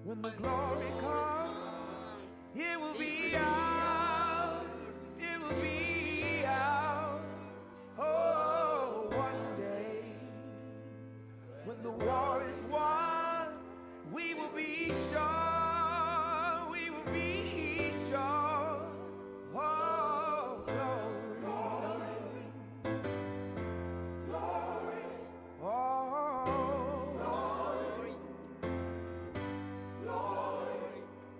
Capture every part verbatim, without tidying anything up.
When the glory comes, it will be ours, it will be ours. Oh, one day, when the war is won, we will be sure, we will be sure. Oh, glory, glory, glory. Oh, glory, glory.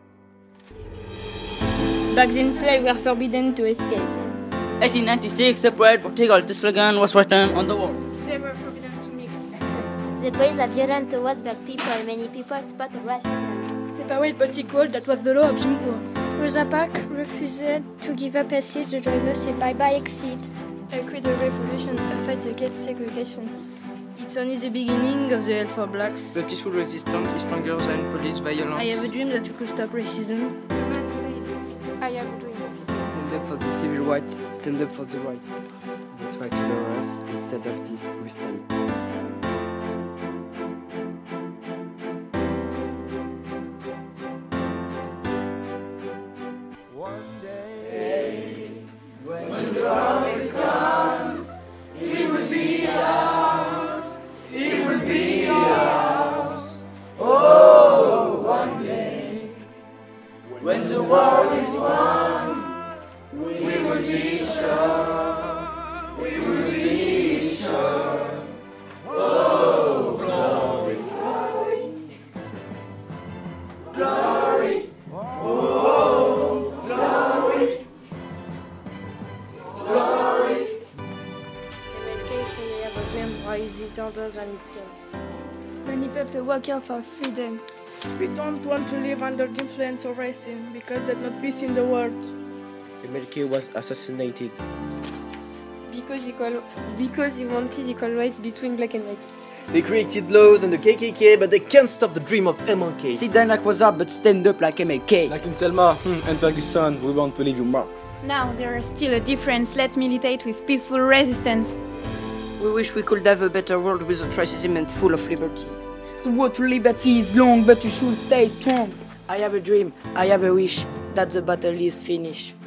Back then, slaves were forbidden to escape. eighteen ninety-six, separate Portugal. The slogan was written on the wall. They were forbidden to mix. The police are violent towards black people. Many people support racism. The power political, that was the law of Jim Crow. Rosa Parks refused to give up her seat. The driver said bye-bye exit. I created a revolution, a fight against segregation. It's only the beginning of the hell for blacks. The peaceful resistance is stronger than police violence. I have a dream that we could stop racism. Man said, I have a dream. Stand up for the civil rights, stand up for the right. They try to lower us, instead of this, we stand. One day, when the glory comes, it will be ours, it will be ours. Oh, one day, when the war is won, we will be sure, we will be sure. Oh, glory, glory, glory. Oh, glory, glory. M L K say I have a dream, why is it harder than itself? Many people working for freedom. We don't want to live under the influence of racism because there's not peace in the world. M L K was assassinated Because equal, because he wanted equal rights between black and white. They created laws and the K K K, but they can't stop the dream of M L K. Sit down like Rosa, but stand up like M L K. like in Selma hmm, and Ferguson. We want to leave you mark. Now there is still a difference. Let's militate with peaceful resistance. We wish we could have a better world without racism and full of liberty. The road to liberty is long, but you should stay strong. I have a dream, I have a wish, that the battle is finished.